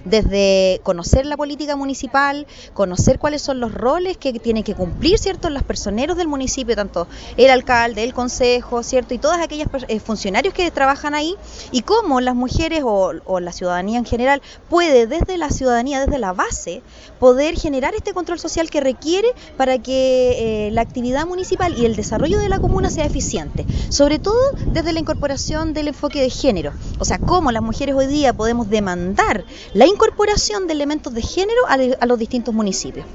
desde conocer la política municipal, conocer cuáles son los roles que tienen que cumplir, ¿cierto?, los personeros del municipio, tanto el alcalde, el consejo, ¿cierto?, y todas aquellas funcionarios que trabajan ahí, y cómo las mujeres o la ciudadanía en general puede desde la ciudadanía, desde la base, poder generar este control social que requiere para que la actividad municipal y el desarrollo de la comuna sea eficiente, sobre todo desde la incorporación del enfoque de género, o sea, cómo las mujeres hoy día podemos demandar la incorporación de elementos de género a los distintos municipios.